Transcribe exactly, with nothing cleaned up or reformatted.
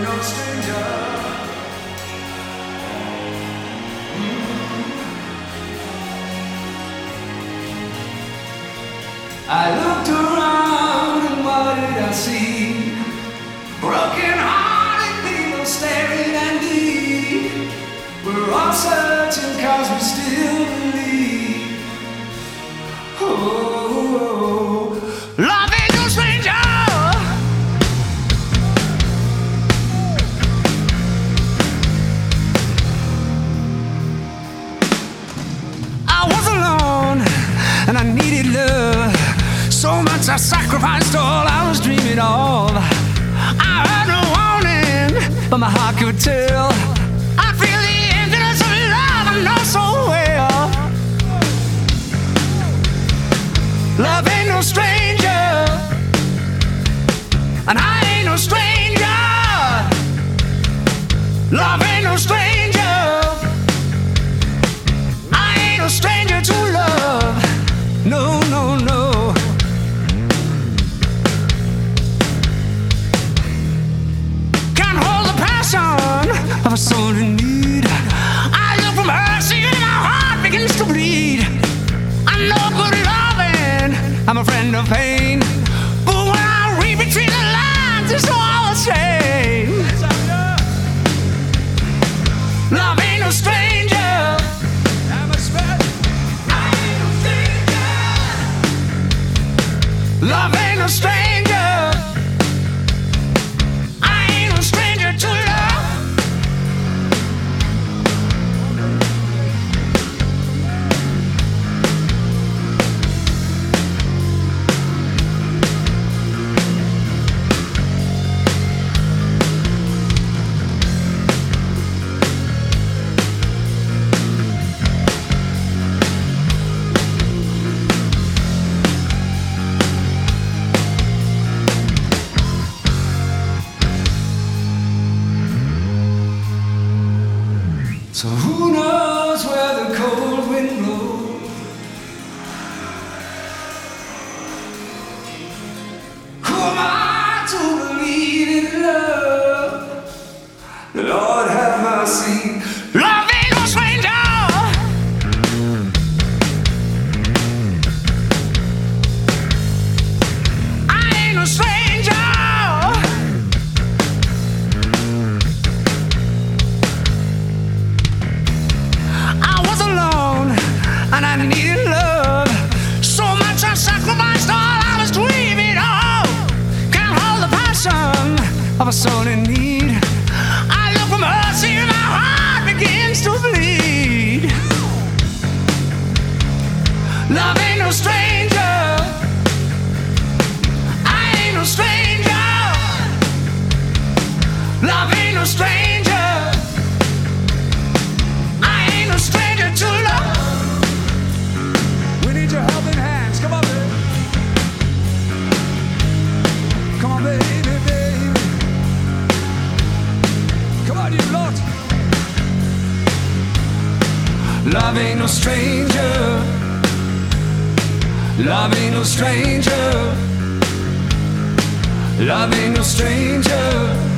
no stranger. I looked around and what did I see? Broken hearted people staring at me. We're all searching cause we still believe. Oh, love ain't no stranger. I was alone and I needed love. So much I sacrificed all I was dreaming of. I heard no warning, but my heart could tell. I feel the emptiness of love I know so well. Love ain't no stranger, and I ain't no stranger. Love ain't no stranger. I ain't no stranger to love. No, no, no. Of a soul in need. I look for mercy and my heart begins to bleed. I'm no good at loving, I'm a friend of pain. But when I read between the lines, it's all the same. Love ain't no stranger. I'm a spe- I ain't no stranger. Love ain't no stranger. I ain't no stranger to love. So who knows where the cold wind blows? Who am I to believe in love? Lord have mercy. Love ain't no stranger. I ain't no stranger. And I needed love. So much I sacrificed all I was dreaming of. Can't hold the passion of a soul in need. I look for mercy and my heart begins to bleed. Love ain't no stranger. I ain't no stranger. Love ain't no stranger. I ain't no stranger to love. Your helping hands, come on, baby. Come on, baby, baby. Come on, you lot. Love ain't no stranger. Love ain't no stranger. Love ain't no stranger.